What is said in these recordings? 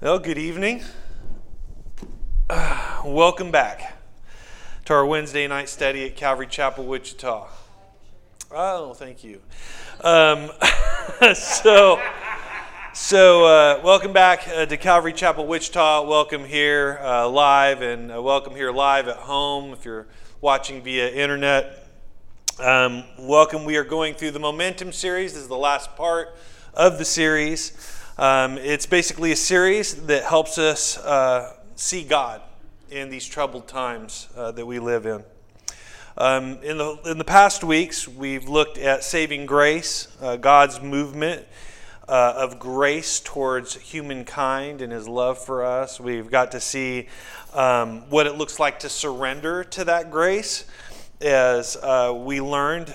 Well, good evening. Welcome back to our Wednesday night study at Calvary Chapel, Wichita. Oh, thank you. Welcome back to Calvary Chapel, Wichita. Welcome here live, and welcome here live at home if you're watching via internet. Welcome. We are going through the Momentum series. This is the last part of the series. It's basically a series that helps us see God in these troubled times that we live in. In the past weeks, we've looked at saving grace, God's movement of grace towards humankind and His love for us. We've got to see what it looks like to surrender to that grace, as we learned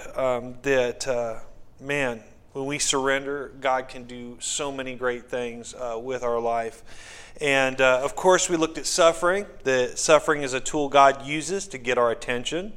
that when we surrender, God can do so many great things with our life. And of course, we looked at suffering. That suffering is a tool God uses to get our attention.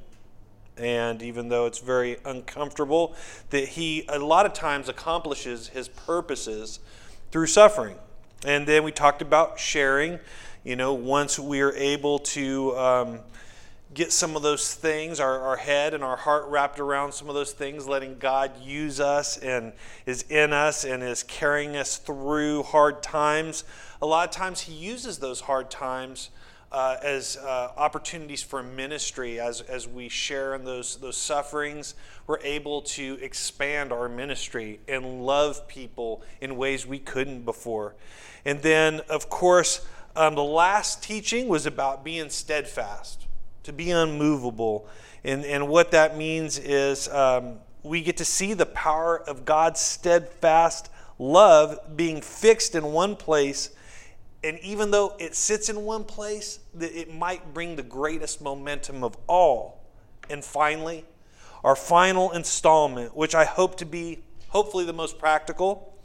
And even though it's very uncomfortable, that He a lot of times accomplishes His purposes through suffering. And then we talked about sharing. Once we are able to get some of those things, our head and our heart wrapped around some of those things, letting God use us and is in us and is carrying us through hard times. A lot of times He uses those hard times as opportunities for ministry. As we share in those sufferings, we're able to expand our ministry and love people in ways we couldn't before. And then, of course, the last teaching was about being steadfast, to be unmovable. And what that means is we get to see the power of God's steadfast love being fixed in one place. And even though it sits in one place, that it might bring the greatest momentum of all. And finally, our final installment, which I hope to be hopefully the most practical,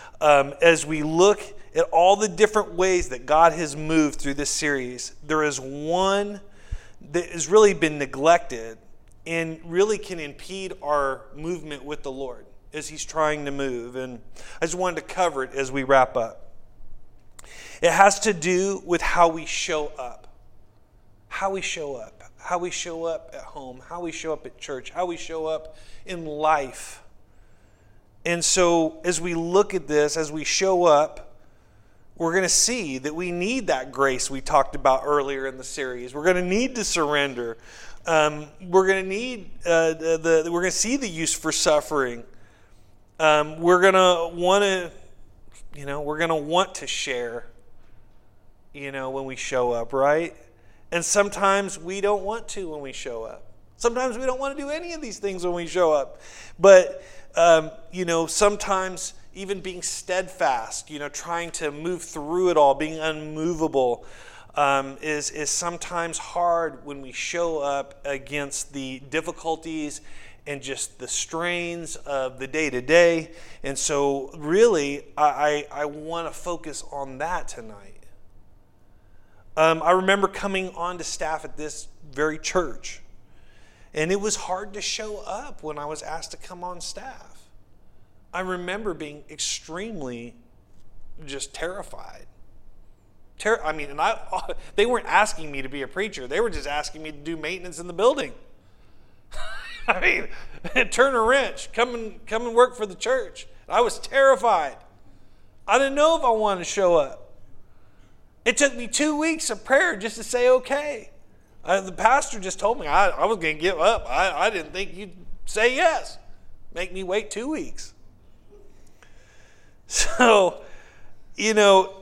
as we look at all the different ways that God has moved through this series, there is one that has really been neglected and really can impede our movement with the Lord as He's trying to move. And I just wanted to cover it as we wrap up. It has to do with how we show up. How we show up. How we show up at home. How we show up at church. How we show up in life. And so as we look at this, as we show up, we're going to see that we need that grace we talked about earlier in the series. We're going to need to surrender. We're going to need we're going to see the use for suffering. We're going to want to, we're going to want to share, when we show up, right? And sometimes we don't want to when we show up. Sometimes we don't want to do any of these things when we show up. But sometimes even being steadfast, trying to move through it all, being unmovable, is sometimes hard when we show up against the difficulties and just the strains of the day-to-day. And so really, I want to focus on that tonight. I remember coming on to staff at this very church, and it was hard to show up when I was asked to come on staff. I remember being extremely just terrified. They weren't asking me to be a preacher. They were just asking me to do maintenance in the building. Turn a wrench, come and work for the church. I was terrified. I didn't know if I wanted to show up. It took me 2 weeks of prayer just to say okay. The pastor just told me I was going to give up. I didn't think you'd say yes. Make me wait 2 weeks. So, in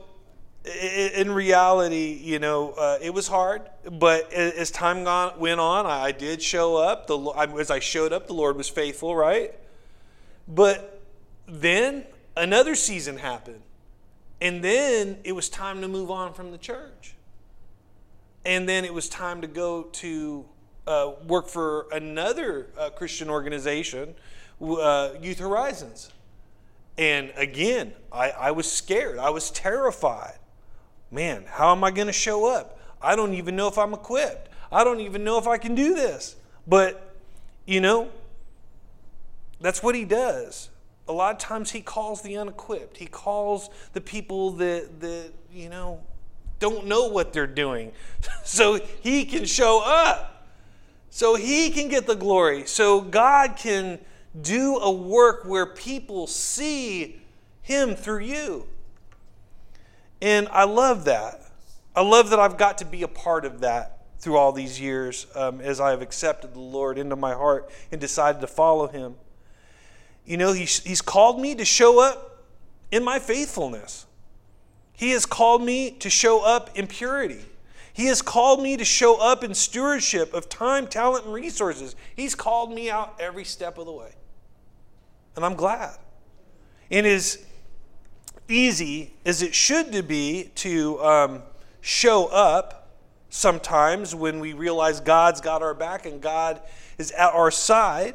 reality, it was hard. But as time went on, I did show up. As I showed up, the Lord was faithful, right? But then another season happened. And then it was time to move on from the church. And then it was time to go to work for another Christian organization, Youth Horizons. And again, I was scared. I was terrified. Man, how am I going to show up? I don't even know if I'm equipped. I don't even know if I can do this. But, that's what He does. a lot of times he calls the unequipped. He calls the people that don't know what they're doing. So he can show up. So he can get the glory. So God can do a work where people see him through you. And I love that. I love that I've got to be a part of that through all these years as I have accepted the Lord into my heart and decided to follow him. He's called me to show up in my faithfulness. He has called me to show up in purity. He has called me to show up in stewardship of time, talent, and resources. He's called me out every step of the way. And I'm glad. And as easy as it should be to show up sometimes when we realize God's got our back and God is at our side,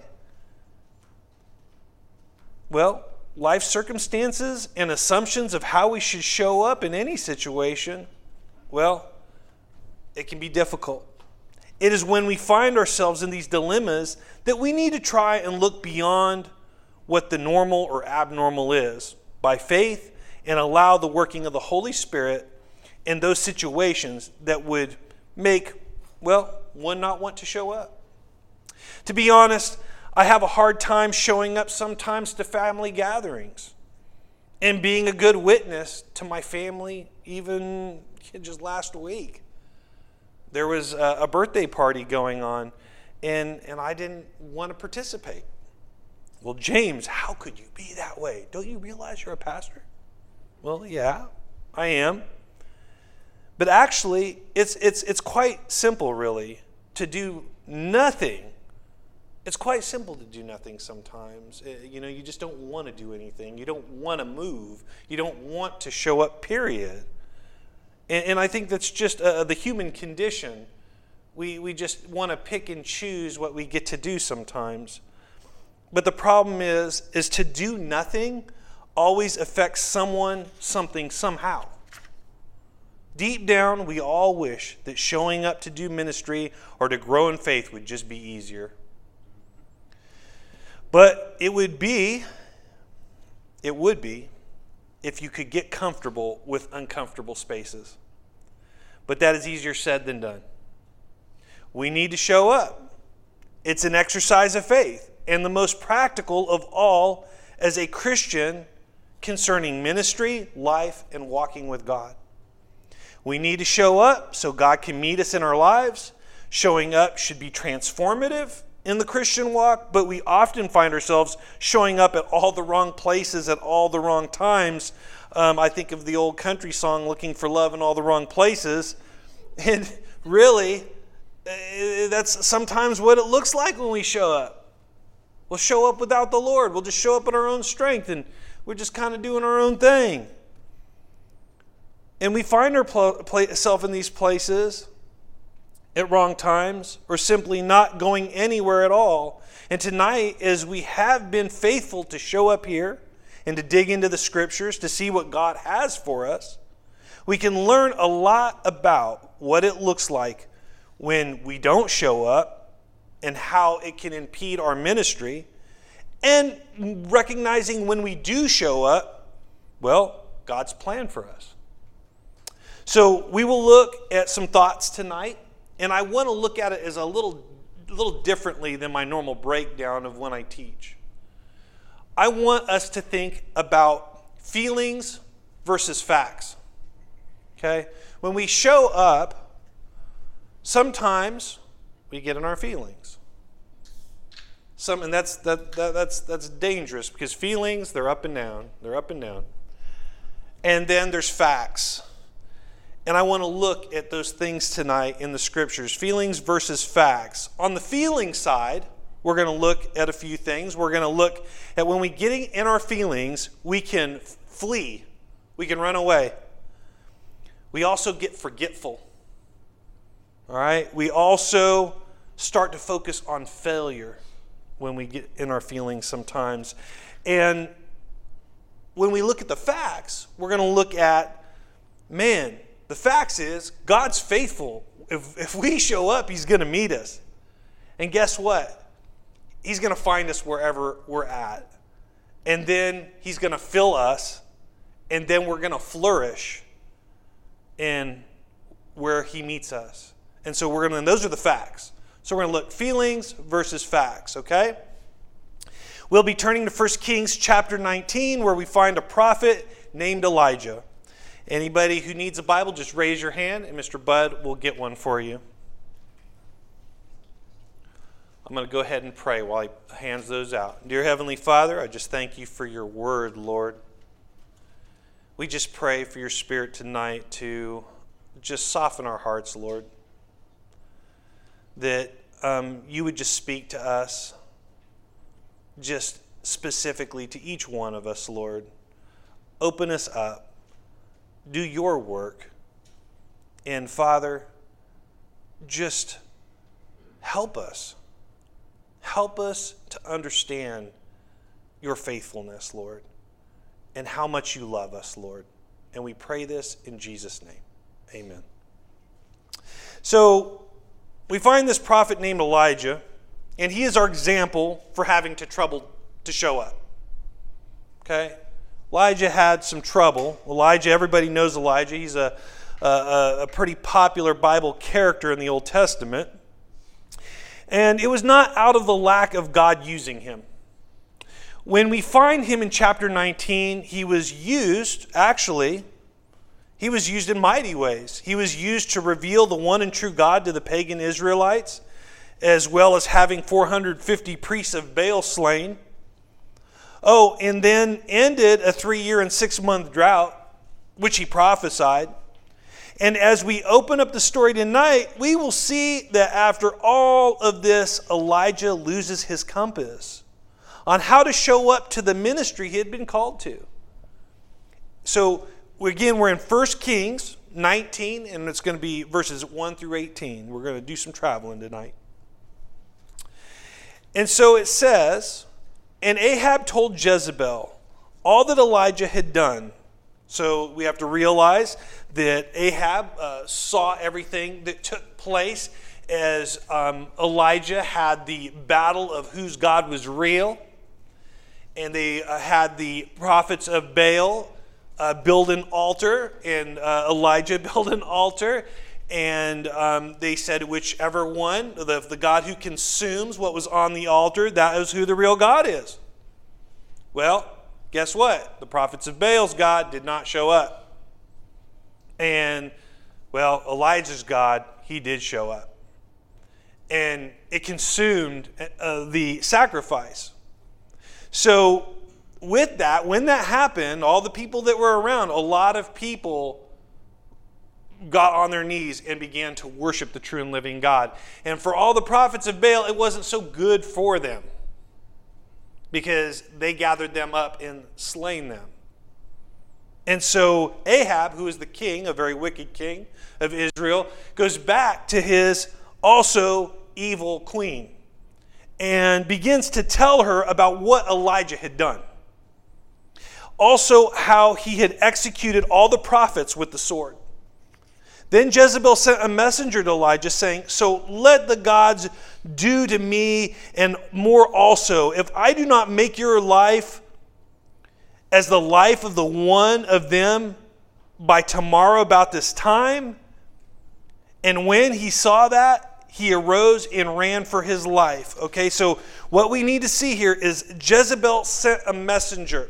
well, life circumstances and assumptions of how we should show up in any situation, well, it can be difficult. It is when we find ourselves in these dilemmas that we need to try and look beyond what the normal or abnormal is by faith and allow the working of the Holy Spirit in those situations that would make, one not want to show up. To be honest, I have a hard time showing up sometimes to family gatherings and being a good witness to my family, even just last week. There was a birthday party going on, and I didn't want to participate. Well, James, how could you be that way? Don't you realize you're a pastor? Well, yeah, I am. But actually, it's quite simple, really, to do nothing. It's quite simple to do nothing sometimes. You just don't want to do anything. You don't want to move. You don't want to show up, period. And I think that's just the human condition. We just want to pick and choose what we get to do sometimes. But the problem is to do nothing always affects someone, something, somehow. Deep down, we all wish that showing up to do ministry or to grow in faith would just be easier. But it would be if you could get comfortable with uncomfortable spaces. But that is easier said than done. We need to show up. It's an exercise of faith, and the most practical of all as a Christian concerning ministry, life, and walking with God. We need to show up so God can meet us in our lives. Showing up should be transformative in the Christian walk, but we often find ourselves showing up at all the wrong places at all the wrong times. I think of the old country song, Looking for Love in All the Wrong Places. And really, that's sometimes what it looks like when we show up. We'll show up without the Lord. We'll just show up in our own strength, and we're just kind of doing our own thing. And we find ourselves in these places at wrong times, or simply not going anywhere at all. And tonight, as we have been faithful to show up here and to dig into the scriptures to see what God has for us, we can learn a lot about what it looks like when we don't show up and how it can impede our ministry, and recognizing when we do show up, God's plan for us. So we will look at some thoughts tonight. And I want to look at it as a little differently than my normal breakdown of when I teach. I want us to think about feelings versus facts. Okay? When we show up, sometimes we get in our feelings. And that's dangerous, because feelings, they're up and down. They're up and down. And then there's facts. And I want to look at those things tonight in the scriptures, feelings versus facts. On the feeling side, we're going to look at a few things. We're going to look at when we get in our feelings, we can flee. We can run away. We also get forgetful. All right? We also start to focus on failure when we get in our feelings sometimes. And when we look at the facts, we're going to look at, the facts is God's faithful. If we show up, He's going to meet us. And guess what? He's going to find us wherever we're at. and then he's going to fill us, and then we're going to flourish in where he meets us. And so and those are the facts. So we're going to look feelings versus facts, okay? We'll be turning to 1 Kings chapter 19, where we find a prophet named Elijah. Anybody who needs a Bible, just raise your hand, and Mr. Bud will get one for you. I'm going to go ahead and pray while he hands those out. Dear Heavenly Father, I just thank you for your word, Lord. We just pray for your Spirit tonight to just soften our hearts, Lord. That you would just speak to us, just specifically to each one of us, Lord. Open us up. Do your work. And Father, just help us. Help us to understand your faithfulness, Lord, and how much you love us, Lord. And we pray this in Jesus' name. Amen. So we find this prophet named Elijah, and he is our example for having trouble to show up. Okay? Elijah had some trouble. Elijah, everybody knows Elijah. He's a pretty popular Bible character in the Old Testament. And it was not out of the lack of God using him. When we find him in chapter 19, he was used in mighty ways. He was used to reveal the one and true God to the pagan Israelites, as well as having 450 priests of Baal slain. Oh, and then ended a 3-year and 6-month drought, which he prophesied. And as we open up the story tonight, we will see that after all of this, Elijah loses his compass on how to show up to the ministry he had been called to. So, again, we're in 1 Kings 19, and it's going to be verses 1 through 18. We're going to do some traveling tonight. And so it says, and Ahab told Jezebel all that Elijah had done. So we have to realize that Ahab saw everything that took place as Elijah had the battle of whose God was real. And they had the prophets of Baal build an altar, and Elijah built an altar. And they said whichever one, the God who consumes what was on the altar, that is who the real God is. Well, guess what? The prophets of Baal's God did not show up. And, well, Elijah's God, he did show up. And it consumed the sacrifice. So, with that, when that happened, all the people that were around, a lot of people got on their knees and began to worship the true and living God. And for all the prophets of Baal, it wasn't so good for them, because they gathered them up and slain them. And so Ahab, who is the king, a very wicked king of Israel, goes back to his also evil queen and begins to tell her about what Elijah had done. Also, how he had executed all the prophets with the sword. Then Jezebel sent a messenger to Elijah saying, so let the gods do to me and more also, if I do not make your life as the life of the one of them by tomorrow about this time. And when he saw that, he arose and ran for his life. Okay, so what we need to see here is Jezebel sent a messenger.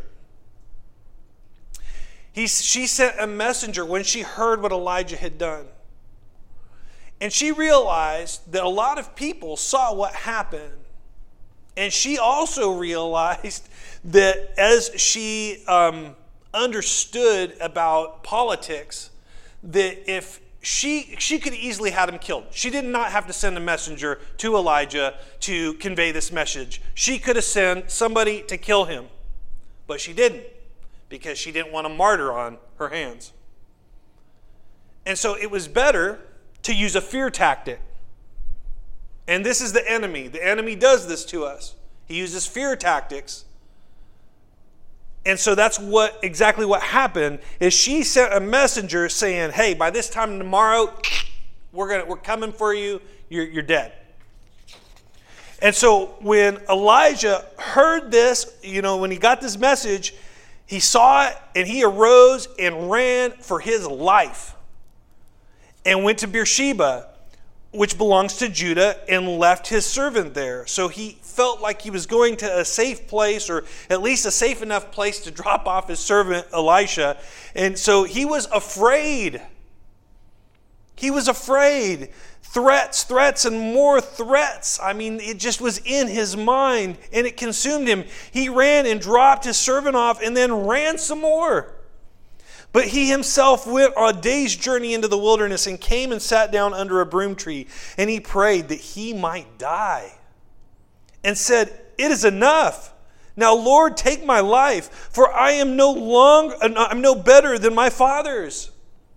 She sent a messenger when she heard what Elijah had done. And she realized that a lot of people saw what happened. And she also realized that as she understood about politics, that if she could easily have him killed. She did not have to send a messenger to Elijah to convey this message. She could have sent somebody to kill him. But she didn't, because she didn't want a martyr on her hands. And so it was better to use a fear tactic. And this is the enemy. The enemy does this to us. He uses fear tactics. And so that's exactly what happened, is she sent a messenger saying, hey, by this time tomorrow, we're coming for you. You're dead. And so when Elijah heard this, when he got this message, he saw it and he arose and ran for his life and went to Beersheba, which belongs to Judah, and left his servant there. So he felt like he was going to a safe place, or at least a safe enough place to drop off his servant Elisha. And so he was afraid. He was afraid. Threats, and more threats. I mean, it just was in his mind, and it consumed him. He ran and dropped his servant off, and then ran some more. But he himself went on a day's journey into the wilderness and came and sat down under a broom tree. And he prayed that he might die. And said, "It is enough. Now, Lord, take my life, for I'm no better than my fathers."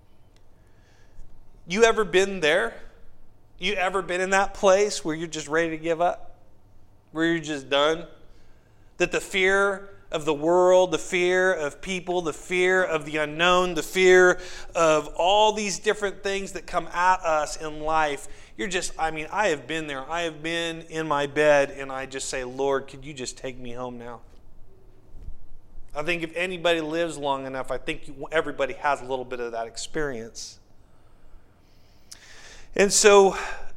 You ever been there? You ever been in that place where you're just ready to give up? Where you're just done? That the fear of the world, the fear of people, the fear of the unknown, the fear of all these different things that come at us in life. I have been there. I have been in my bed and I just say, "Lord, could you just take me home now?" I think if anybody lives long enough, I think everybody has a little bit of that experience. And so,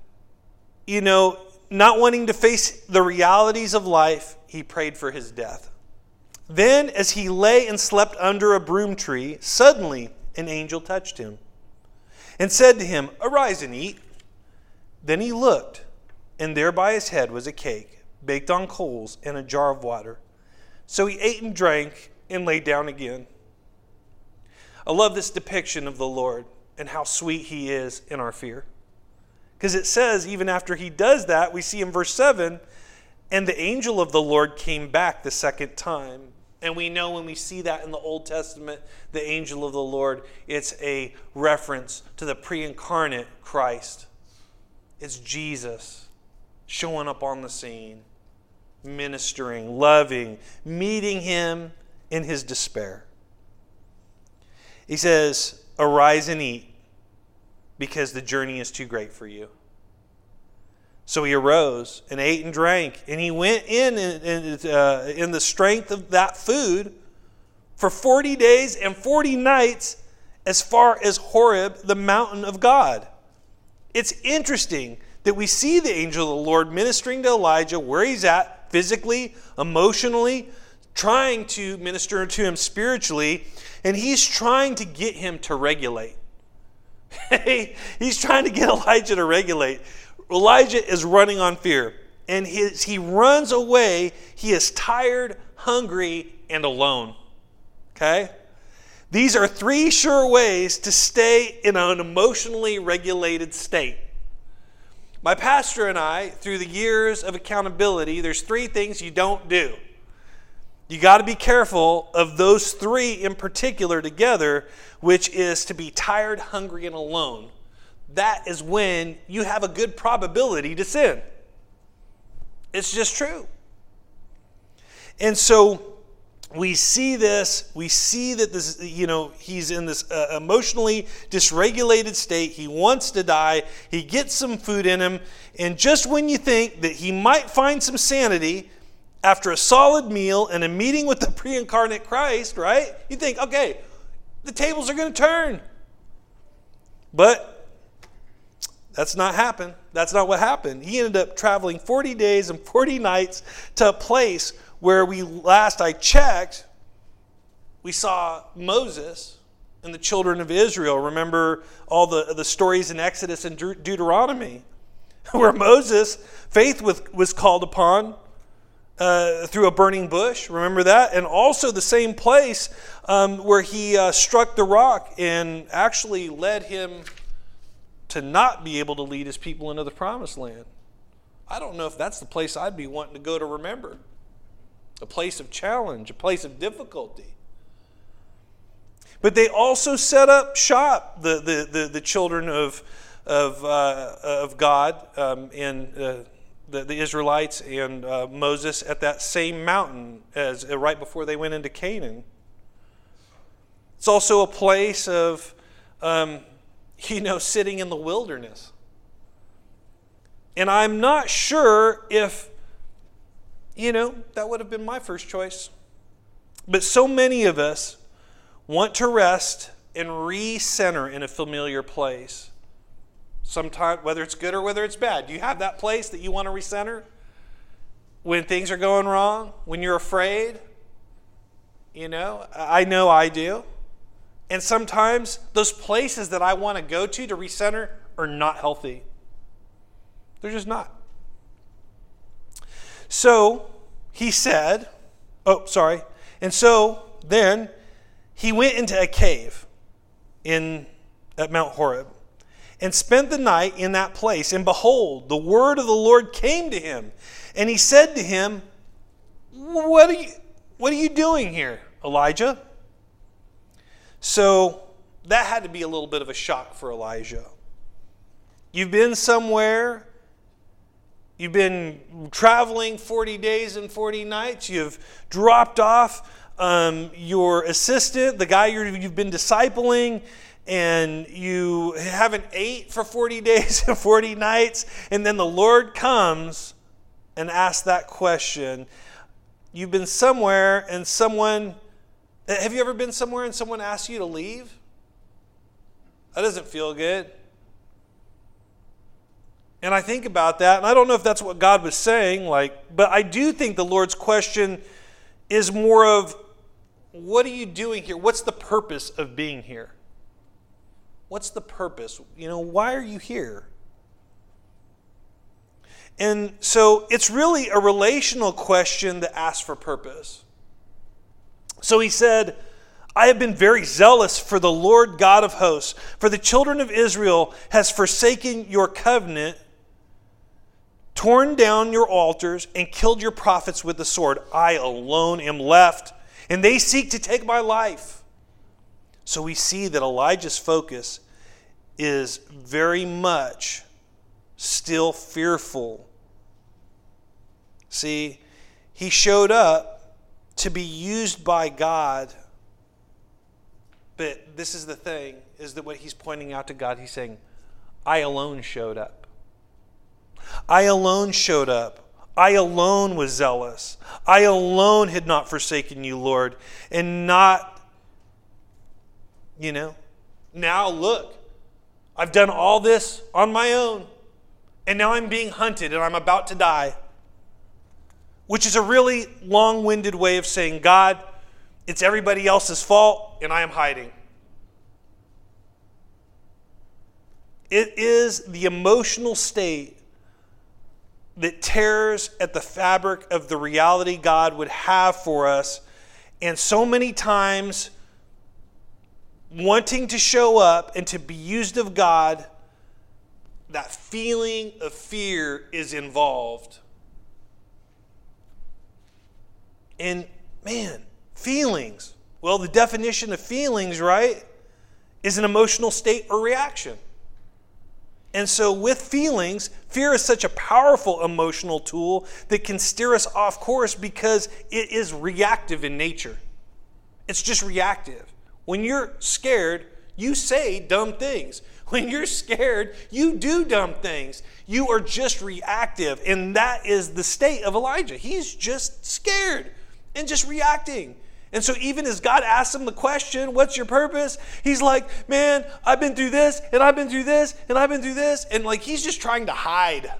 not wanting to face the realities of life, he prayed for his death. Then, as he lay and slept under a broom tree, suddenly an angel touched him and said to him, "Arise and eat." Then he looked, and there by his head was a cake, baked on coals, and a jar of water. So he ate and drank and lay down again. I love this depiction of the Lord and how sweet he is in our fear. Because it says, even after he does that, we see in verse 7, "And the angel of the Lord came back the second time." And we know when we see that in the Old Testament, the angel of the Lord, it's a reference to the pre-incarnate Christ. It's Jesus showing up on the scene, ministering, loving, meeting him in his despair. He says, "Arise and eat, because the journey is too great for you." So he arose and ate and drank, and he went in the strength of that food for 40 days and 40 nights as far as Horeb, the mountain of God. It's interesting that we see the angel of the Lord ministering to Elijah where he's at, physically, emotionally, trying to minister to him spiritually, and he's trying to get him to regulate. He's trying to get Elijah to regulate. Elijah is running on fear, and he runs away. He is tired, hungry, and alone. Okay? These are 3 sure ways to stay in an emotionally regulated state. My pastor and I, through the years of accountability, there's 3 things you don't do. You got to be careful of those 3 in particular together, which is to be tired, hungry, and alone. That is when you have a good probability to sin. It's just true. And so we see this. We see that this, he's in this emotionally dysregulated state. He wants to die. He gets some food in him. And just when you think that he might find some sanity after a solid meal and a meeting with the pre-incarnate Christ, right? You think, okay, the tables are going to turn. But that's not happened. That's not what happened. He ended up traveling 40 days and 40 nights to a place where last I checked, we saw Moses and the children of Israel. Remember all the stories in Exodus and Deuteronomy, where Moses' faith was called upon through a burning bush. Remember that? And also the same place where he struck the rock and actually led him to not be able to lead his people into the promised land. I don't know if that's the place I'd be wanting to go to remember. A place of challenge, a place of difficulty. But they also set up shop, the children of God and the Israelites and Moses at that same mountain as right before they went into Canaan. It's also a place of sitting in the wilderness. And I'm not sure if that would have been my first choice. But so many of us want to rest and re-center in a familiar place. Sometimes, whether it's good or whether it's bad. Do you have that place that you want to recenter? When things are going wrong? When you're afraid? I know I do. And sometimes those places that I want to go to recenter are not healthy. They're just not. So he said, and so then he went into a cave at Mount Horeb and spent the night in that place. And behold, the word of the Lord came to him. And he said to him, What are you doing here, Elijah? So that had to be a little bit of a shock for Elijah. You've been somewhere. You've been traveling 40 days and 40 nights. You've dropped off your assistant, the guy you've been discipling, and you haven't ate for 40 days and 40 nights. And then the Lord comes and asks that question. You've been somewhere and have you ever been somewhere and someone asks you to leave? That doesn't feel good. And I think about that, and I don't know if that's what God was saying, but I do think the Lord's question is more of, what are you doing here? What's the purpose of being here? What's the purpose? Why are you here? And so it's really a relational question that asks for purpose. So he said, I have been very zealous for the Lord God of hosts, for the children of Israel has forsaken your covenant, torn down your altars, and killed your prophets with the sword. I alone am left, and they seek to take my life. So we see that Elijah's focus is very much still fearful. See, he showed up to be used by God. But this is the thing, is that what he's pointing out to God, he's saying, I alone showed up. I alone showed up. I alone was zealous. I alone had not forsaken you, Lord. And not, now look, I've done all this on my own. And now I'm being hunted and I'm about to die. Which is a really long-winded way of saying, God, it's everybody else's fault and I am hiding. It is the emotional state that tears at the fabric of the reality God would have for us. And so many times, wanting to show up and to be used of God, that feeling of fear is involved. And man, feelings. Well, the definition of feelings, right, is an emotional state or reaction. And so with feelings, fear is such a powerful emotional tool that can steer us off course because it is reactive in nature. It's just reactive. When you're scared, you say dumb things. When you're scared, you do dumb things. You are just reactive. And that is the state of Elijah. He's just scared and just reacting. And so even as God asks him the question, what's your purpose? He's like, man, I've been through this, and I've been through this, and I've been through this. And he's just trying to hide.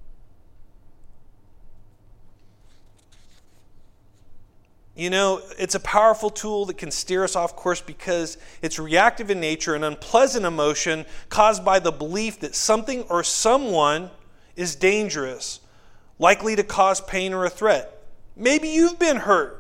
It's a powerful tool that can steer us off course because it's reactive in nature, an unpleasant emotion caused by the belief that something or someone is dangerous, likely to cause pain or a threat. Maybe you've been hurt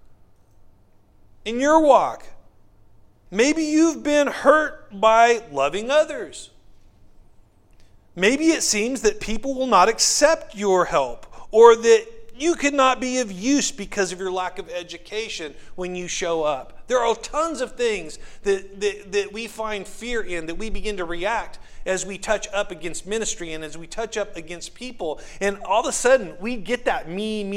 in your walk. Maybe you've been hurt by loving others. Maybe it seems that people will not accept your help, or that you could not be of use because of your lack of education when you show up. There are tons of things that we find fear in, that we begin to react as we touch up against ministry and as we touch up against people. And all of a sudden, we get that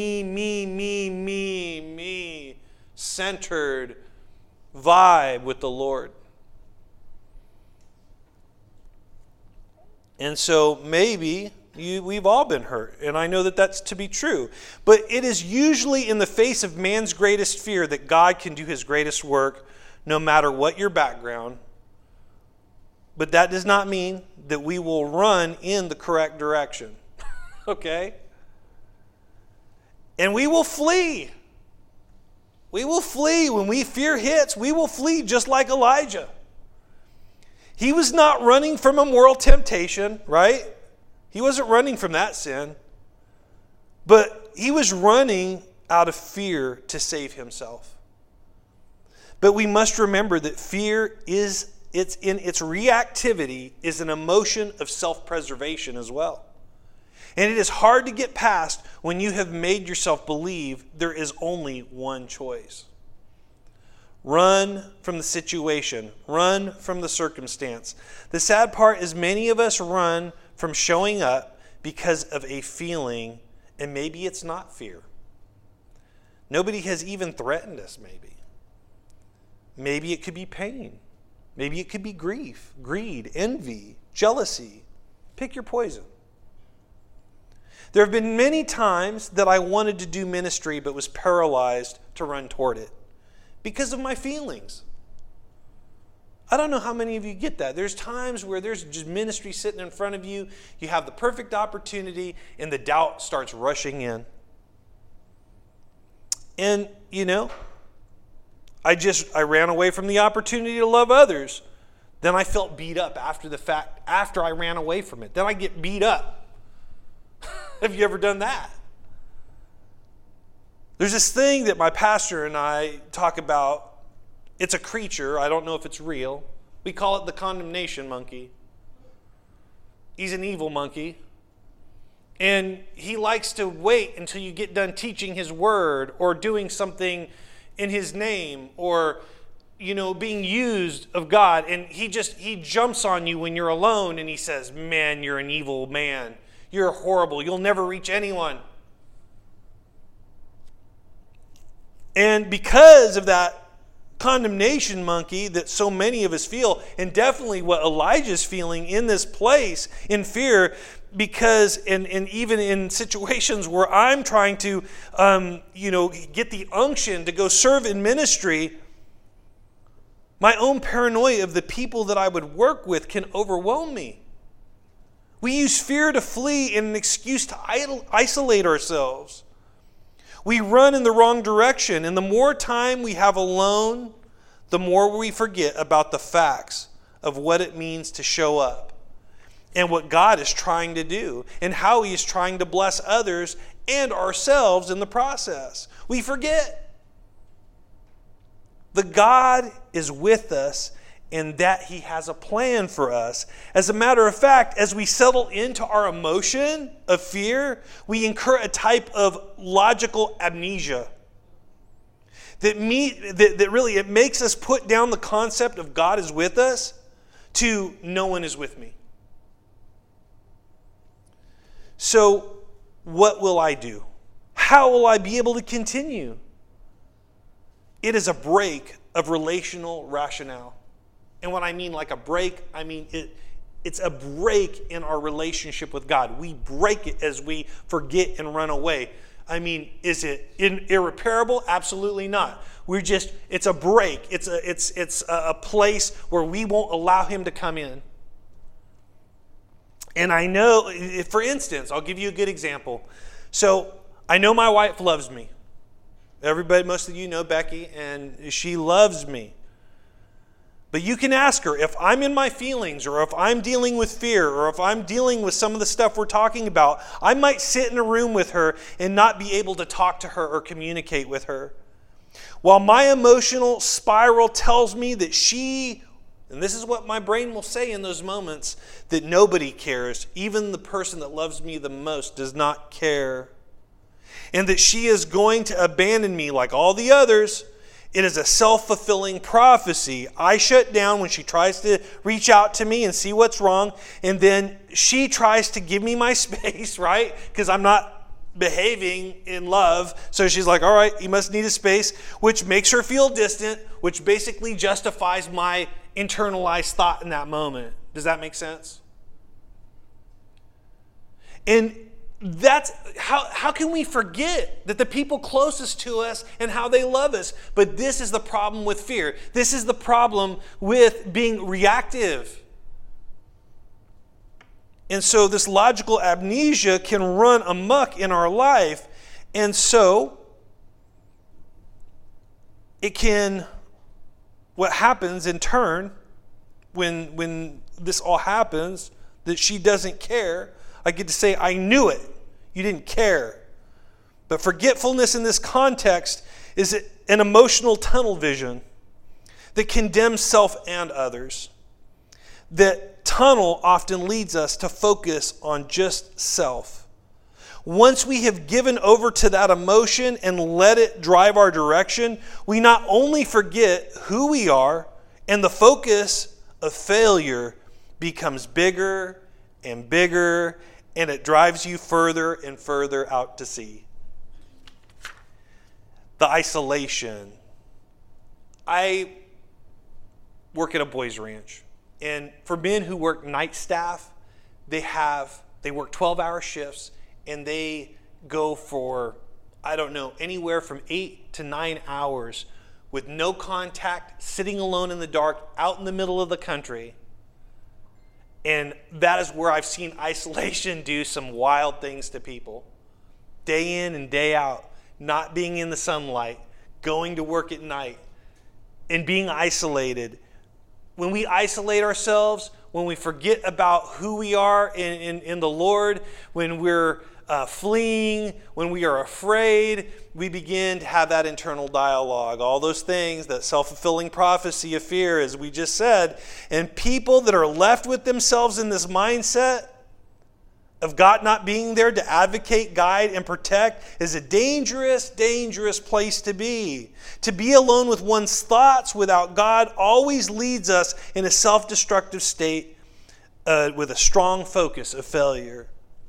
me centered vibe with the Lord. And so maybe We've all been hurt, and I know that that's to be true. But it is usually in the face of man's greatest fear that God can do his greatest work, no matter what your background. But that does not mean that we will run in the correct direction. Okay? And we will flee. We will flee. When fear hits, we will flee just like Elijah. He was not running from a moral temptation, right? He wasn't running from that sin. But he was running out of fear to save himself. But we must remember that fear in its reactivity is an emotion of self-preservation as well. And it is hard to get past when you have made yourself believe there is only one choice. Run from the situation. Run from the circumstance. The sad part is many of us run from showing up because of a feeling, and maybe it's not fear. Nobody has even threatened us, maybe. Maybe it could be pain. Maybe it could be grief, greed, envy, jealousy. Pick your poison. There have been many times that I wanted to do ministry but was paralyzed to run toward it because of my feelings. I don't know how many of you get that. There's times where there's just ministry sitting in front of you. You have the perfect opportunity and the doubt starts rushing in. And, I ran away from the opportunity to love others. Then I felt beat up after I ran away from it. Then I get beat up. Have you ever done that? There's this thing that my pastor and I talk about. It's a creature. I don't know if it's real. We call it the condemnation monkey. He's an evil monkey. And he likes to wait until you get done teaching his word or doing something in his name or, being used of God. And he jumps on you when you're alone and he says, man, you're an evil man. You're horrible. You'll never reach anyone. And because of that condemnation monkey that so many of us feel, and definitely what Elijah's feeling in this place in fear, because and even in situations where I'm trying to get the unction to go serve in ministry, my own paranoia of the people that I would work with can overwhelm me. We use fear to flee and an excuse to isolate ourselves. We run in the wrong direction, and the more time we have alone, the more we forget about the facts of what it means to show up and what God is trying to do and how He is trying to bless others and ourselves in the process. We forget. The God is with us and that He has a plan for us. As a matter of fact, as we settle into our emotion of fear, we incur a type of logical amnesia that really it makes us put down the concept of God is with us to no one is with me. So what will I do? How will I be able to continue? It is a break of relational rationale. And when I mean like a break, I mean it's a break in our relationship with God. We break it as we forget and run away. I mean, is it irreparable? Absolutely not. It's a break. It's a place where we won't allow Him to come in. And I know, for instance, I'll give you a good example. So I know my wife loves me. Everybody, most of you know Becky, and she loves me. But you can ask her, if I'm in my feelings, or if I'm dealing with fear, or if I'm dealing with some of the stuff we're talking about, I might sit in a room with her and not be able to talk to her or communicate with her. While my emotional spiral tells me that and this is what my brain will say in those moments, that nobody cares, even the person that loves me the most does not care, and that she is going to abandon me like all the others. It is a self-fulfilling prophecy. I shut down when she tries to reach out to me and see what's wrong, and then she tries to give me my space, right? Because I'm not behaving in love. So she's like, all right, you must need a space, which makes her feel distant, which basically justifies my internalized thought in that moment. Does that make sense? And that's how can we forget that the people closest to us and how they love us? But this is the problem with fear. This is the problem with being reactive. And so this logical amnesia can run amok in our life. And so what happens in turn when this all happens, that she doesn't care, I get to say, I knew it. You didn't care. But forgetfulness in this context is an emotional tunnel vision that condemns self and others. That tunnel often leads us to focus on just self. Once we have given over to that emotion and let it drive our direction, we not only forget who we are, and the focus of failure becomes bigger and bigger, and it drives you further and further out to sea. The isolation. I work at a boys' ranch, and for men who work night staff, they work 12-hour shifts, and they go for, anywhere from 8 to 9 hours with no contact, sitting alone in the dark, out in the middle of the country. And that is where I've seen isolation do some wild things to people. Day in and day out, not being in the sunlight, going to work at night, and being isolated. When we isolate ourselves, when we forget about who we are in the Lord, when we're fleeing, when we are afraid, we begin to have that internal dialogue. All those things, that self-fulfilling prophecy of fear, as we just said. And people that are left with themselves in this mindset of God not being there to advocate, guide, and protect is a dangerous, dangerous place to be. To be alone with one's thoughts without God always leads us in a self-destructive state with a strong focus of failure.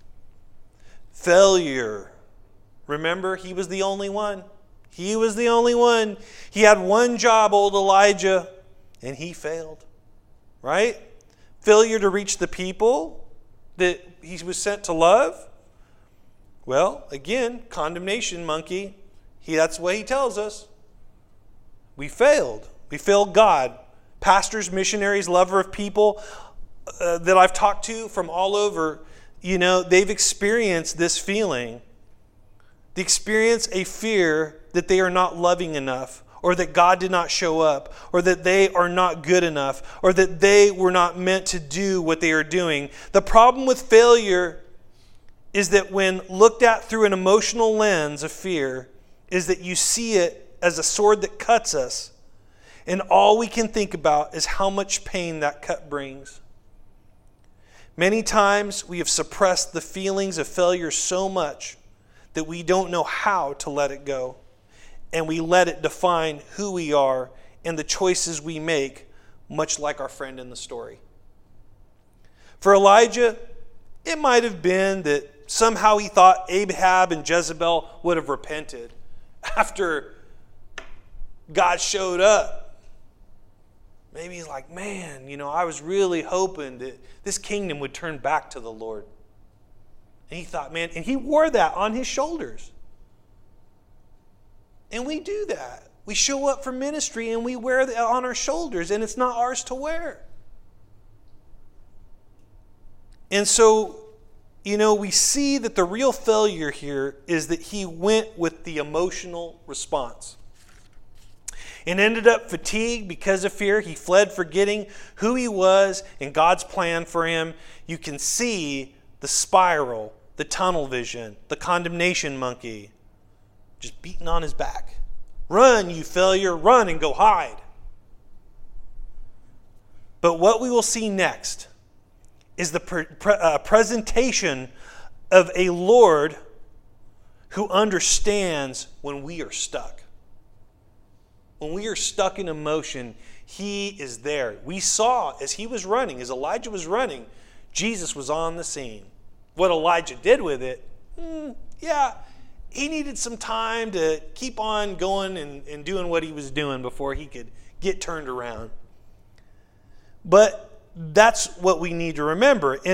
Failure. Remember, he was the only one. He was the only one. He had one job, old Elijah, and he failed. Right? Failure to reach the people that he was sent to love. Well, again, condemnation monkey. That's what he tells us. We failed. We failed God. Pastors, missionaries, lover of people that I've talked to from all over, they've experienced this feeling. They experience a fear that they are not loving enough, or that God did not show up, or that they are not good enough, or that they were not meant to do what they are doing. The problem with failure is that when looked at through an emotional lens of fear, is that you see it as a sword that cuts us, and all we can think about is how much pain that cut brings. Many times we have suppressed the feelings of failure so much that we don't know how to let it go. And we let it define who we are and the choices we make, much like our friend in the story. For Elijah, it might have been that somehow he thought Ahab and Jezebel would have repented after God showed up. Maybe he's like, man, I was really hoping that this kingdom would turn back to the Lord. And he thought, man, and he wore that on his shoulders. And we do that. We show up for ministry and we wear that on our shoulders, and it's not ours to wear. And so, we see that the real failure here is that he went with the emotional response. And ended up fatigued because of fear. He fled, forgetting who he was and God's plan for him. You can see the spiral, the tunnel vision, the condemnation monkey just beating on his back. Run, you failure, run and go hide. But what we will see next is the presentation of a Lord who understands when we are stuck. When we are stuck in emotion, he is there. We saw as he was running, as Elijah was running, Jesus was on the scene. What Elijah did with it, he needed some time to keep on going and doing what he was doing before he could get turned around. But that's what we need to remember. And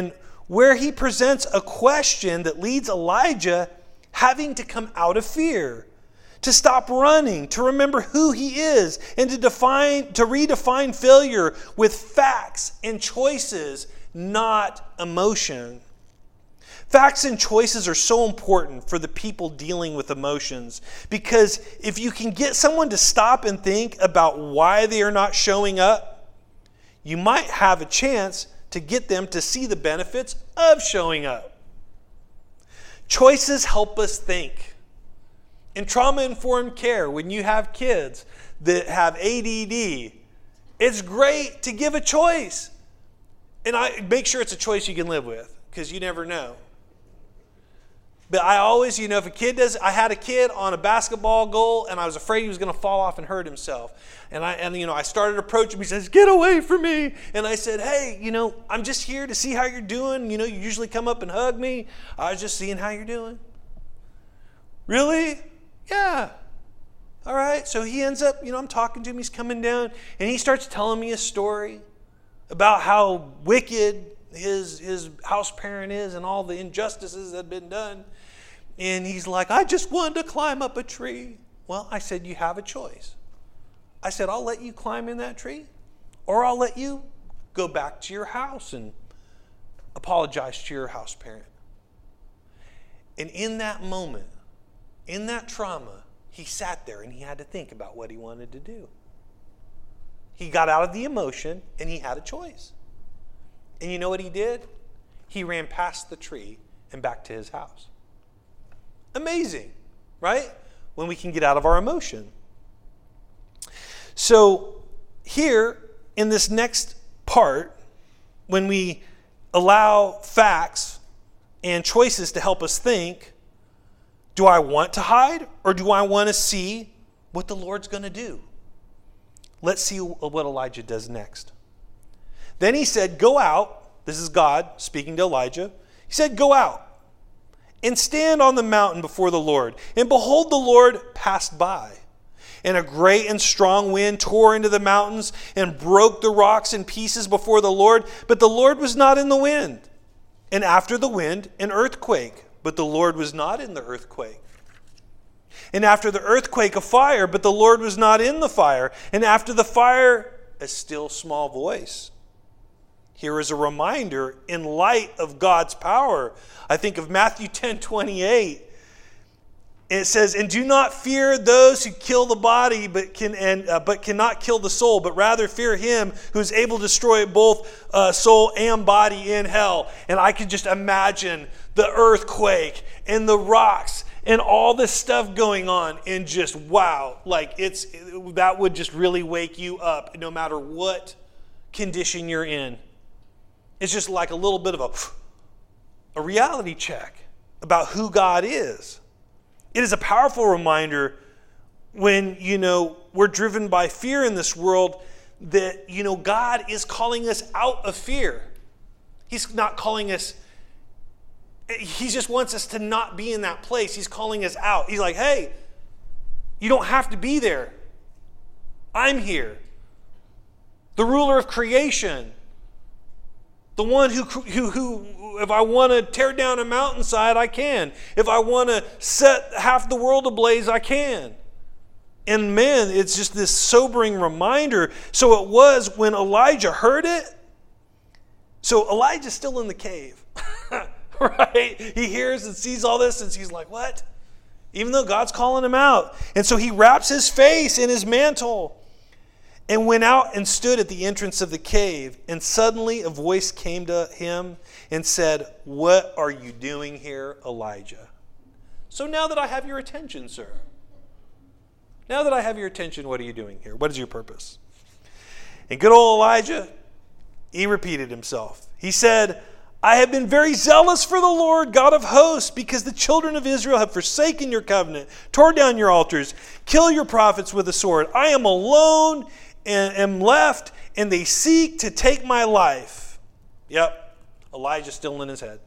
where he presents a question that leads Elijah having to come out of fear, to stop running, to remember who he is, and to redefine failure with facts and choices, not emotion. Facts and choices are so important for the people dealing with emotions, because if you can get someone to stop and think about why they are not showing up, you might have a chance to get them to see the benefits of showing up. Choices help us think. In trauma-informed care, when you have kids that have ADD, it's great to give a choice. And I make sure it's a choice you can live with, because you never know. But I always, if a kid I had a kid on a basketball goal, and I was afraid he was going to fall off and hurt himself. And I started approaching him. He says, "Get away from me." And I said, "Hey, I'm just here to see how you're doing. You usually come up and hug me. I was just seeing how you're doing." "Really?" "Yeah." "All right." So he ends up, I'm talking to him. He's coming down, and he starts telling me a story about how wicked his house parent is and all the injustices that have been done. And he's like, "I just wanted to climb up a tree." Well, I said, "You have a choice." I said, "I'll let you climb in that tree, or I'll let you go back to your house and apologize to your house parent." And in that moment, in that trauma, he sat there and he had to think about what he wanted to do. He got out of the emotion and he had a choice. And you know what he did? He ran past the tree and back to his house. Amazing, right? When we can get out of our emotion. So here in this next part, when we allow facts and choices to help us think, do I want to hide, or do I want to see what the Lord's going to do? Let's see what Elijah does next. Then he said, "Go out." This is God speaking to Elijah. He said, "Go out and stand on the mountain before the Lord." And behold, the Lord passed by. And a great and strong wind tore into the mountains and broke the rocks in pieces before the Lord. But the Lord was not in the wind. And after the wind, an earthquake. But the Lord was not in the earthquake. And after the earthquake, a fire. But the Lord was not in the fire. And after the fire, a still small voice. Here is a reminder in light of God's power. I think of Matthew 10:28. It says, "And do not fear those who kill the body, but cannot kill the soul, but rather fear him who is able to destroy both soul and body in hell." And I can just imagine the earthquake and the rocks and all this stuff going on, and just wow, that would just really wake you up no matter what condition you're in. It's just like a little bit of a reality check about who God is. It is a powerful reminder when, we're driven by fear in this world that, God is calling us out of fear. He's not calling us, he just wants us to not be in that place. He's calling us out. He's like, "Hey, you don't have to be there. I'm here. The ruler of creation. The one who if I want to tear down a mountainside, I can. If I want to set half the world ablaze, I can." And man, it's just this sobering reminder. So it was when Elijah heard it. So Elijah's still in the cave, right? He hears and sees all this, and he's like, "What?" Even though God's calling him out. And so he wraps his face in his mantle and went out and stood at the entrance of the cave. And suddenly a voice came to him and said, "What are you doing here, Elijah?" So now that I have your attention, sir. Now that I have your attention, what are you doing here? What is your purpose? And good old Elijah, he repeated himself. He said, "I have been very zealous for the Lord God of hosts, because the children of Israel have forsaken your covenant, torn down your altars, killed your prophets with the sword. I am alone and am left, and they seek to take my life." Yep, Elijah's still in his head.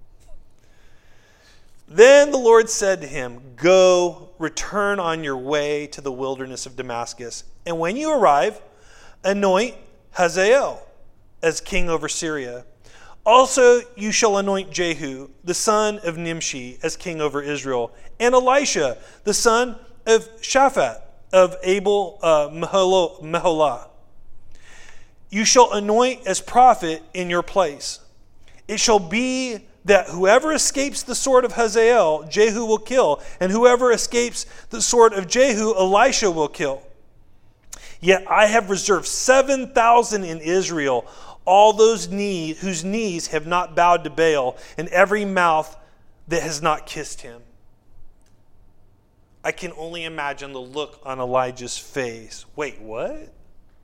Then the Lord said to him, "Go, return on your way to the wilderness of Damascus, and when you arrive, anoint Hazael as king over Syria. Also you shall anoint Jehu, the son of Nimshi, as king over Israel, and Elisha, the son of Shaphat, of Abel Meholah. You shall anoint as prophet in your place. It shall be that whoever escapes the sword of Hazael, Jehu will kill, and whoever escapes the sword of Jehu, Elisha will kill. Yet I have reserved 7,000 in Israel, all those whose knees have not bowed to Baal, and every mouth that has not kissed him. I can only imagine the look on Elijah's face. Wait, what?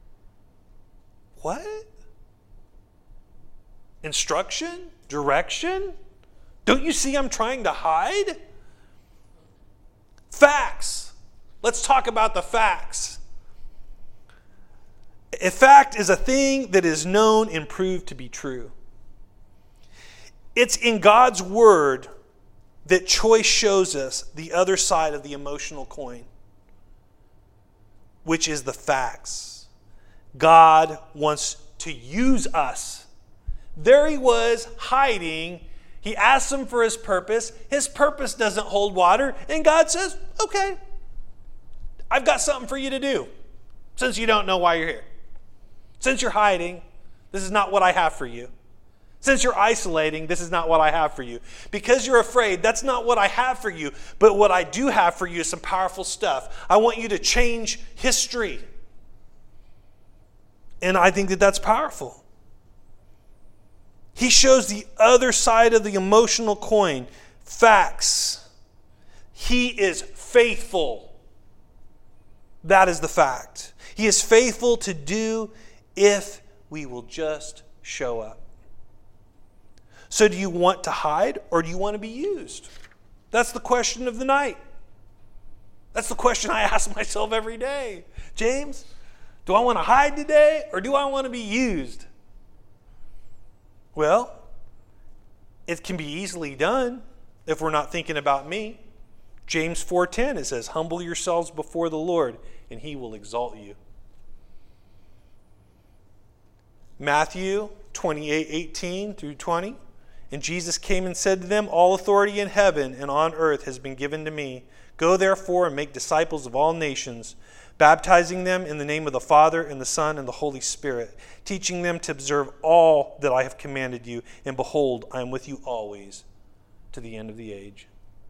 What? Instruction? Direction? Don't you see I'm trying to hide? Facts. Let's talk about the facts. A fact is a thing that is known and proved to be true. It's in God's word that choice shows us the other side of the emotional coin, which is the facts. God wants to use us. There he was hiding. He asks him for his purpose. His purpose doesn't hold water. And God says, okay, I've got something for you to do. Since you don't know why you're here. Since you're hiding, this is not what I have for you. Since you're isolating, this is not what I have for you. Because you're afraid, that's not what I have for you. But what I do have for you is some powerful stuff. I want you to change history. And I think that that's powerful. He shows the other side of the emotional coin. Facts. He is faithful. That is the fact. He is faithful to do if we will just show up. So do you want to hide or do you want to be used? That's the question of the night. That's the question I ask myself every day. James, do I want to hide today or do I want to be used? Well, it can be easily done if we're not thinking about me. James 4:10, it says, humble yourselves before the Lord and he will exalt you. Matthew 28:18 through 20. And Jesus came and said to them, all authority in heaven and on earth has been given to me. Go therefore and make disciples of all nations, baptizing them in the name of the Father and the Son and the Holy Spirit, teaching them to observe all that I have commanded you. And behold, I am with you always to the end of the age.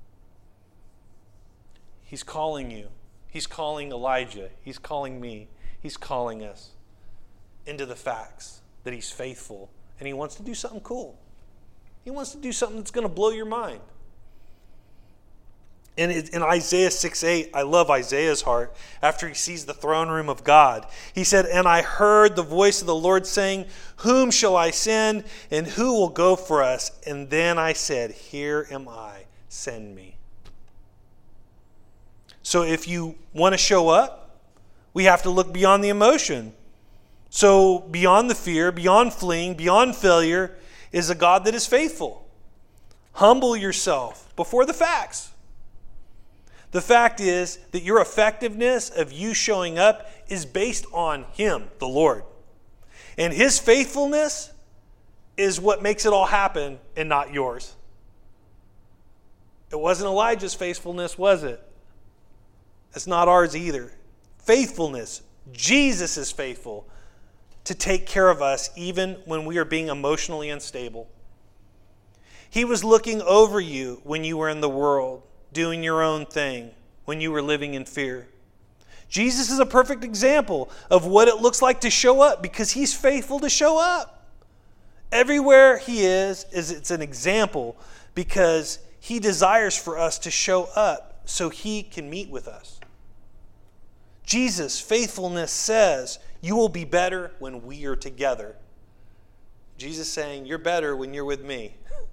He's calling you. He's calling Elijah. He's calling me. He's calling us into the facts that he's faithful and he wants to do something cool. He wants to do something that's going to blow your mind. And in Isaiah 6:8, I love Isaiah's heart after he sees the throne room of God. He said, and I heard the voice of the Lord saying, whom shall I send and who will go for us? And then I said, here am I, send me. So if you want to show up, we have to look beyond the emotion. So beyond the fear, beyond fleeing, beyond failure is a God that is faithful. Humble yourself before the facts. The fact is that your effectiveness of you showing up is based on him, the Lord. And his faithfulness is what makes it all happen and not yours. It wasn't Elijah's faithfulness, was it? It's not ours either. Faithfulness. Jesus is faithful to take care of us even when we are being emotionally unstable. He was looking over you when you were in the world, doing your own thing, when you were living in fear. Jesus is a perfect example of what it looks like to show up because he's faithful to show up. Everywhere he is it's an example because he desires for us to show up so he can meet with us. Jesus' faithfulness says, you will be better when we are together. Jesus saying, you're better when you're with me.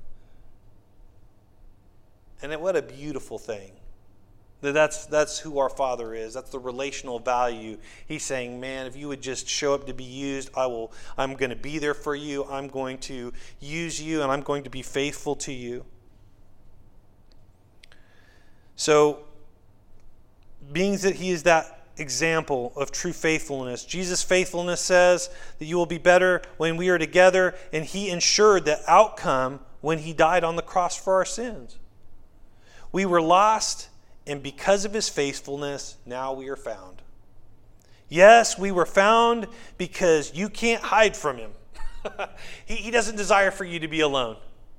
And what a beautiful thing. That's who our Father is. That's the relational value. He's saying, man, if you would just show up to be used, I'm going to be there for you. I'm going to use you, and I'm going to be faithful to you. So, being that he is that example of true faithfulness. Jesus' faithfulness says that you will be better when we are together, and he ensured that outcome when he died on the cross for our sins. We were lost, and because of his faithfulness, now we are found. Yes, we were found because you can't hide from him. He doesn't desire for you to be alone.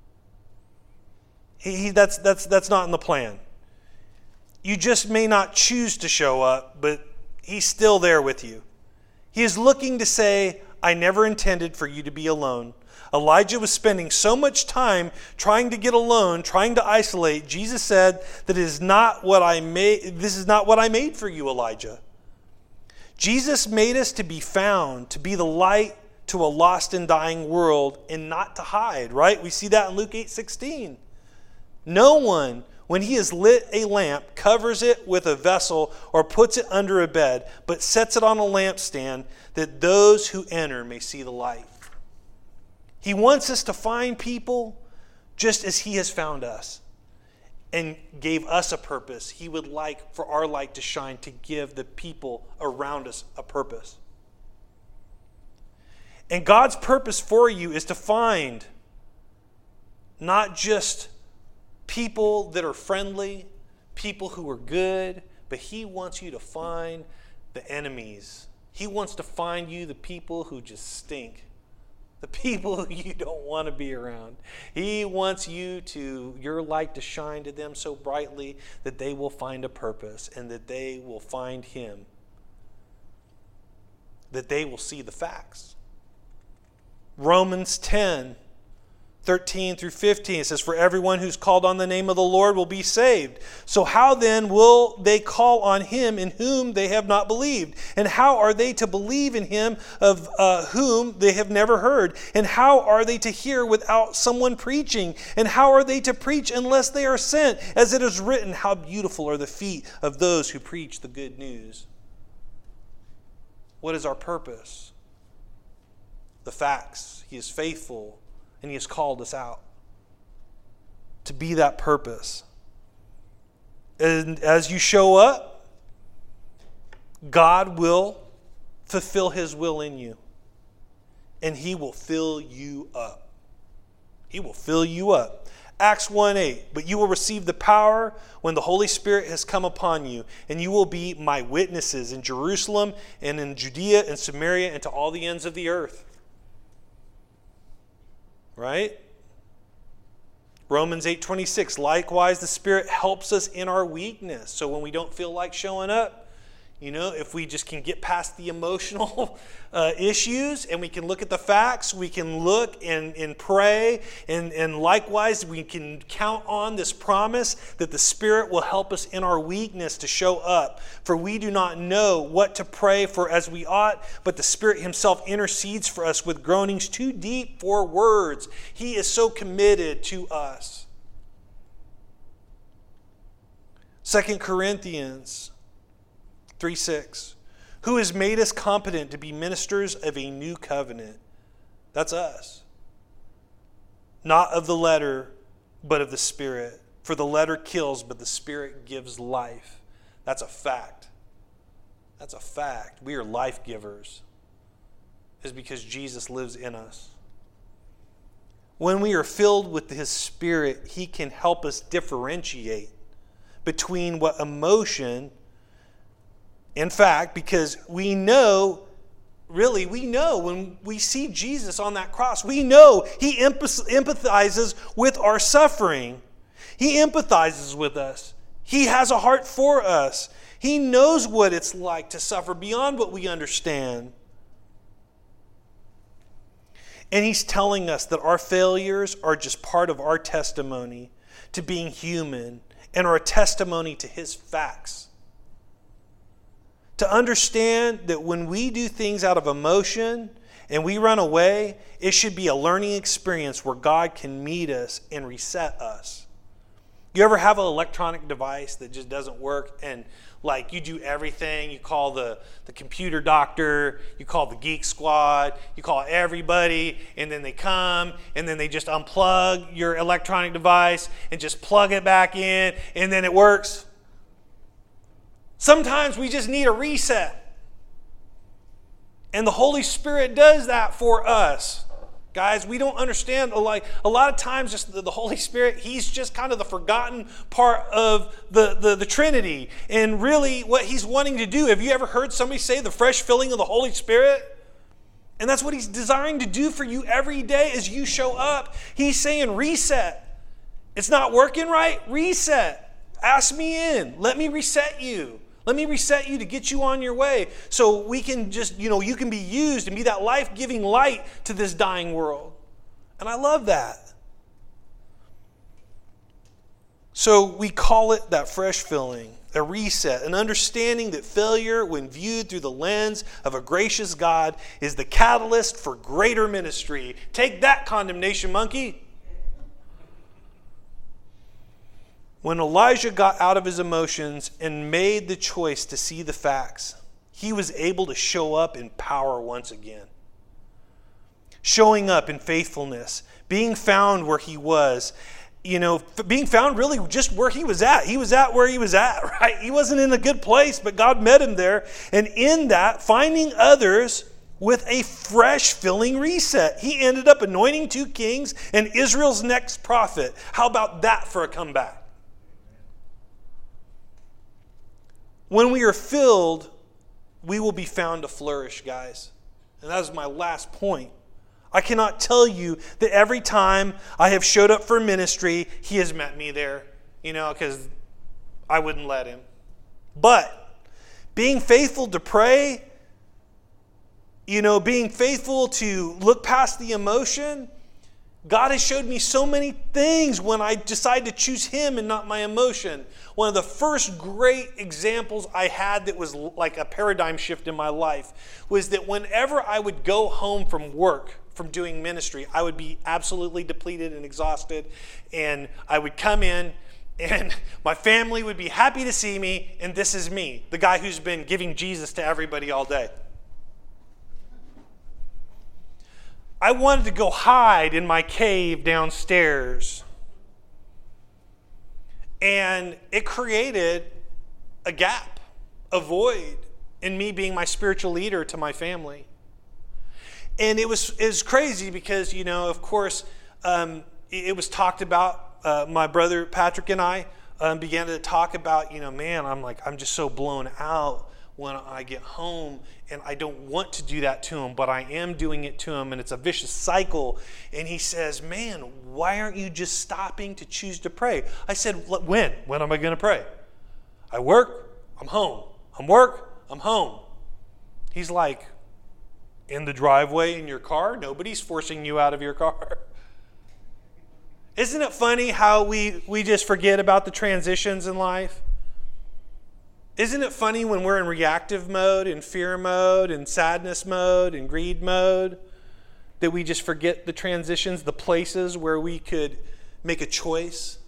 That's not in the plan. You just may not choose to show up, but he's still there with you. He is looking to say, I never intended for you to be alone. Elijah was spending so much time trying to get alone, trying to isolate. Jesus said that this is not what I made for you, Elijah. Jesus made us to be found, to be the light to a lost and dying world, and not to hide, right? We see that in Luke 8:16. No one, when he has lit a lamp, covers it with a vessel or puts it under a bed, but sets it on a lampstand that those who enter may see the light. He wants us to find people just as he has found us and gave us a purpose. He would like for our light to shine, to give the people around us a purpose. And God's purpose for you is to find not just people that are friendly, people who are good, but he wants you to find the enemies. He wants to find you the people who just stink, the people who you don't want to be around. He wants your light to shine to them so brightly that they will find a purpose and that they will find him, that they will see the facts. Romans 10:13-15, it says, for everyone who's called on the name of the Lord will be saved. So how then will they call on him in whom they have not believed? And how are they to believe in him of whom they have never heard? And how are they to hear without someone preaching? And how are they to preach unless they are sent? As it is written, how beautiful are the feet of those who preach the good news. What is our purpose? The facts. He is faithful. And he has called us out to be that purpose. And as you show up, God will fulfill his will in you. And he will fill you up. He will fill you up. Acts 1:8, but you will receive the power when the Holy Spirit has come upon you, and you will be my witnesses in Jerusalem and in Judea and Samaria and to all the ends of the earth. Right? Romans 8:26, likewise the Spirit helps us in our weakness. So when we don't feel like showing up, if we just can get past the emotional issues and we can look at the facts, we can look and pray, and likewise we can count on this promise that the Spirit will help us in our weakness to show up. For we do not know what to pray for as we ought, but the Spirit himself intercedes for us with groanings too deep for words. He is so committed to us. 2 Corinthians 3:6, who has made us competent to be ministers of a new covenant. That's us. Not of the letter, but of the Spirit. For the letter kills, but the Spirit gives life. That's a fact. That's a fact. We are life givers. It's because Jesus lives in us. When we are filled with his Spirit, he can help us differentiate between what emotion. In fact, because we know when we see Jesus on that cross, we know he empathizes with our suffering. He empathizes with us. He has a heart for us. He knows what it's like to suffer beyond what we understand. And he's telling us that our failures are just part of our testimony to being human and are a testimony to his facts. To understand that when we do things out of emotion and we run away, it should be a learning experience where God can meet us and reset us. You ever have an electronic device that just doesn't work and you do everything? You call the computer doctor, you call the geek squad, you call everybody, and then they come and then they just unplug your electronic device and just plug it back in and then it works. Sometimes we just need a reset. And the Holy Spirit does that for us. Guys, we don't understand, like a lot of times just the Holy Spirit, he's just kind of the forgotten part of the Trinity. And really what he's wanting to do, have you ever heard somebody say the fresh filling of the Holy Spirit? And that's what he's desiring to do for you every day as you show up. He's saying reset. It's not working right? Reset. Ask me in. Let me reset you. Let me reset you to get you on your way so we can just, you can be used and be that life-giving light to this dying world. And I love that. So we call it that fresh filling, a reset, an understanding that failure, when viewed through the lens of a gracious God, is the catalyst for greater ministry. Take that, condemnation monkey. When Elijah got out of his emotions and made the choice to see the facts, he was able to show up in power once again. Showing up in faithfulness, being found where he was, being found really just where he was at. He was at where he was at, right? He wasn't in a good place, but God met him there. And in that, finding others with a fresh filling reset. He ended up anointing 2 kings and Israel's next prophet. How about that for a comeback? When we are filled, we will be found to flourish, guys. And that is my last point. I cannot tell you that every time I have showed up for ministry, he has met me there, because I wouldn't let him. But being faithful to pray, being faithful to look past the emotion, God has showed me so many things when I decide to choose him and not my emotion. One of the first great examples I had that was like a paradigm shift in my life was that whenever I would go home from work, from doing ministry, I would be absolutely depleted and exhausted. And I would come in and my family would be happy to see me. And this is me, the guy who's been giving Jesus to everybody all day. I wanted to go hide in my cave downstairs. And it created a gap, a void in me being my spiritual leader to my family. And it was crazy because, of course, it was talked about. My brother Patrick and I began to talk about, I'm just so blown out when I get home, and I don't want to do that to him, but I am doing it to him, and it's a vicious cycle. And he says, man, why aren't you just stopping to choose to pray? I said, when? When am I going to pray? I work, I'm home. I work, I'm home. He's like, in the driveway in your car? Nobody's forcing you out of your car. Isn't it funny how we just forget about the transitions in life? Isn't it funny when we're in reactive mode, in fear mode, in sadness mode, in greed mode, that we just forget the transitions, the places where we could make a choice?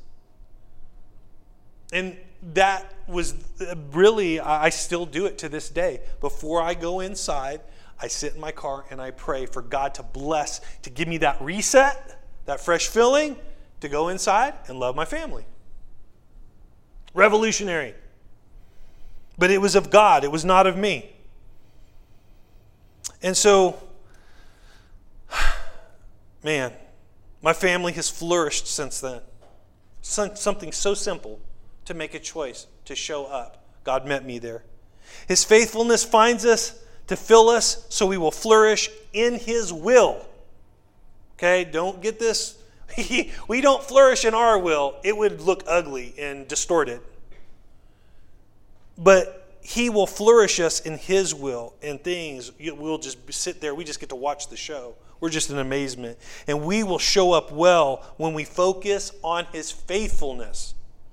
And that was really, I still do it to this day. Before I go inside, I sit in my car and I pray for God to bless, to give me that reset, that fresh filling, to go inside and love my family. Revolutionary. But it was of God. It was not of me. And so, man, my family has flourished since then. Something so simple, to make a choice, to show up. God met me there. His faithfulness finds us to fill us so we will flourish in his will. Okay, don't get this. We don't flourish in our will. It would look ugly and distorted. But he will flourish us in his will, and things, we'll just sit there. We just get to watch the show. We're just in amazement. And we will show up well when we focus on his faithfulness.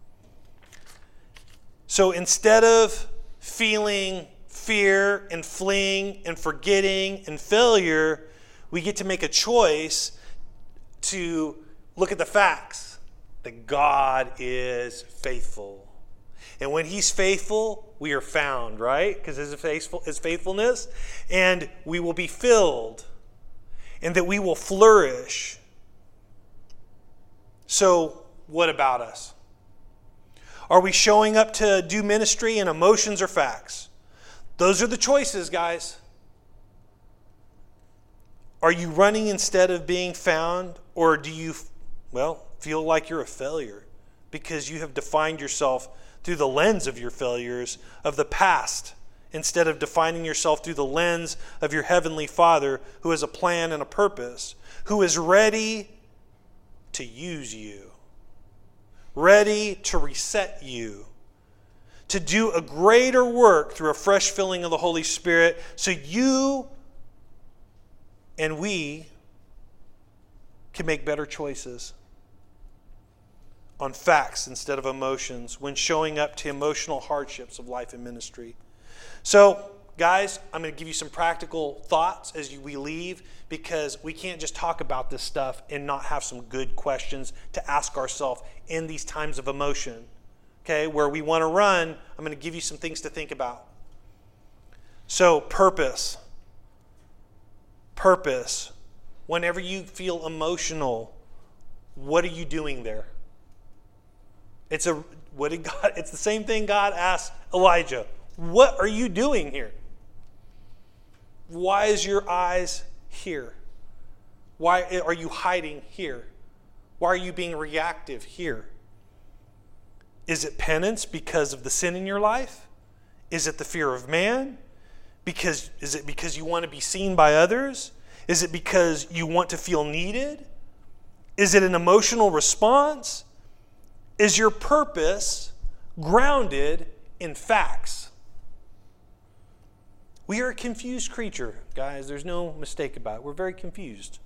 So instead of feeling fear and fleeing and forgetting and failure, we get to make a choice to look at the facts, that God is faithful. And when he's faithful, we are found, right? Because his faithfulness. And we will be filled. And that we will flourish. So, what about us? Are we showing up to do ministry in emotions or facts? Those are the choices, guys. Are you running instead of being found? Or do you, feel like you're a failure because you have defined yourself through the lens of your failures of the past instead of defining yourself through the lens of your Heavenly Father who has a plan and a purpose, who is ready to use you, ready to reset you, to do a greater work through a fresh filling of the Holy Spirit so you and we can make better choices on facts instead of emotions when showing up to emotional hardships of life and ministry. So, guys, I'm going to give you some practical thoughts as we leave, because we can't just talk about this stuff and not have some good questions to ask ourselves in these times of emotion. Okay, where we want to run, I'm going to give you some things to think about. So, purpose. Purpose. Whenever you feel emotional, what are you doing there? It's the same thing God asked Elijah. What are you doing here? Why is your eyes here? Why are you hiding here? Why are you being reactive here? Is it penance because of the sin in your life? Is it the fear of man? Is it because you want to be seen by others? Is it because you want to feel needed? Is it an emotional response? Is your purpose grounded in facts? We are a confused creature, guys. There's no mistake about it. We're very confused.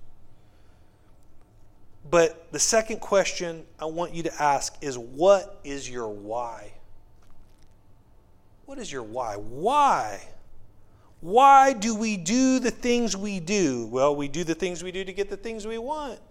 But the second question I want you to ask is, what is your why? What is your why? Why? Why do we do the things we do? Well, we do the things we do to get the things we want.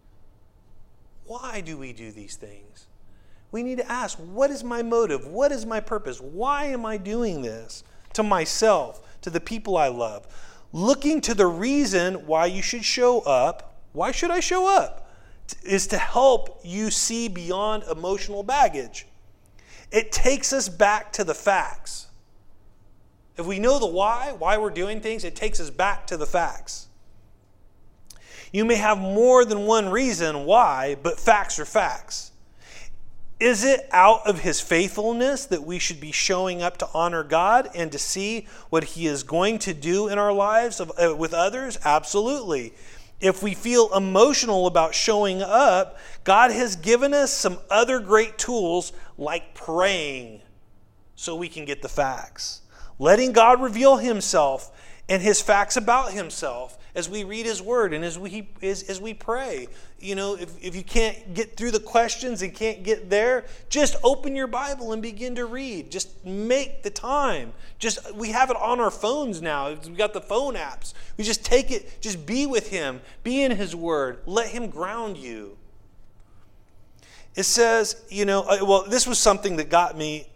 Why do we do these things? We need to ask, what is my motive? What is my purpose? Why am I doing this to myself, to the people I love? Looking to the reason why you should show up. Why should I show up? Is to help you see beyond emotional baggage. It takes us back to the facts. If we know the why we're doing things, it takes us back to the facts. You may have more than one reason why, but facts are facts. Is it out of His faithfulness that we should be showing up to honor God and to see what He is going to do in our lives with others? Absolutely. If we feel emotional about showing up, God has given us some other great tools like praying so we can get the facts. Letting God reveal Himself and His facts about Himself as we read His Word and as we pray. You know, if you can't get through the questions and can't get there, just open your Bible and begin to read. Just make the time. We have it on our phones now. We got the phone apps. We just take it, just be with Him. Be in His Word. Let Him ground you. It says, this was something that got me...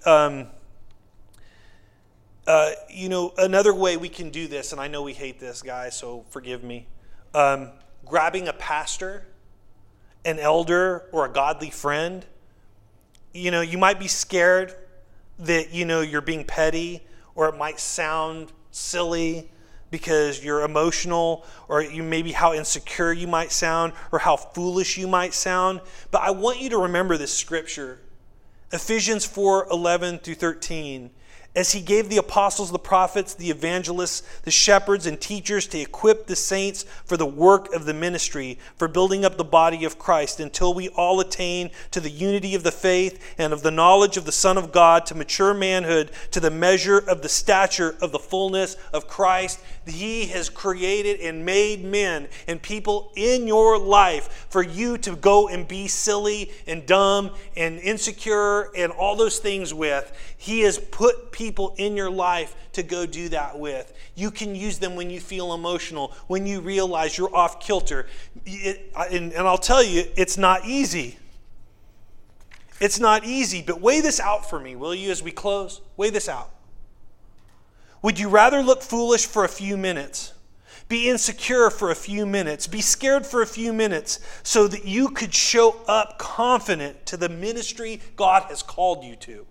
another way we can do this, and I know we hate this, guys, so forgive me. Grabbing a pastor, an elder, or a godly friend. You might be scared that, you're being petty, or it might sound silly because you're emotional, or maybe how insecure you might sound, or how foolish you might sound. But I want you to remember this scripture, Ephesians 4:11-13. As He gave the apostles, the prophets, the evangelists, the shepherds, and teachers to equip the saints for the work of the ministry, for building up the body of Christ, until we all attain to the unity of the faith and of the knowledge of the Son of God, to mature manhood, to the measure of the stature of the fullness of Christ. He has created and made men and people in your life for you to go and be silly and dumb and insecure and all those things with. He has put people in your life to go do that with. You can use them when you feel emotional, when you realize you're off kilter. And I'll tell you, it's not easy. It's not easy, but weigh this out for me, will you, as we close? Weigh this out. Would you rather look foolish for a few minutes, be insecure for a few minutes, be scared for a few minutes, so that you could show up confident to the ministry God has called you to.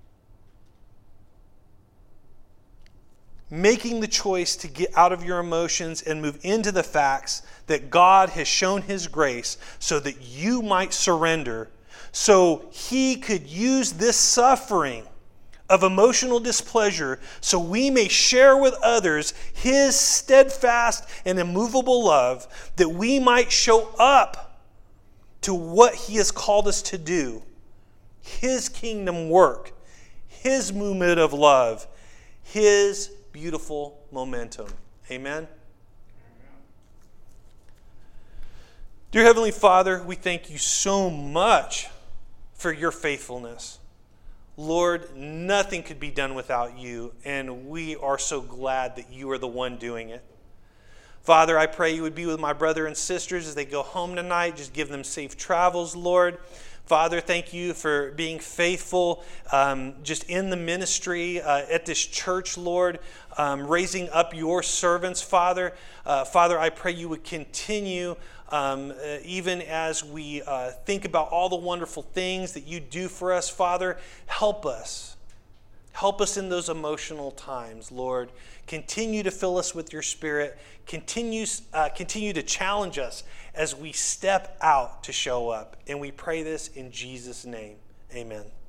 Making the choice to get out of your emotions and move into the facts that God has shown His grace so that you might surrender, so He could use this suffering of emotional displeasure so we may share with others His steadfast and immovable love, that we might show up to what He has called us to do, His kingdom work, His movement of love, His beautiful momentum. Amen? Dear Heavenly Father, we thank you so much for your faithfulness. Lord, nothing could be done without you, and we are so glad that you are the one doing it. Father, I pray you would be with my brother and sisters as they go home tonight. Just give them safe travels, Lord. Father, thank you for being faithful just in the ministry at this church, Lord, raising up your servants, Father. Father, I pray you would continue, even as we think about all the wonderful things that you do for us, Father. Help us. Help us in those emotional times, Lord. Continue to fill us with your Spirit. Continue to challenge us as we step out to show up. And we pray this in Jesus' name. Amen.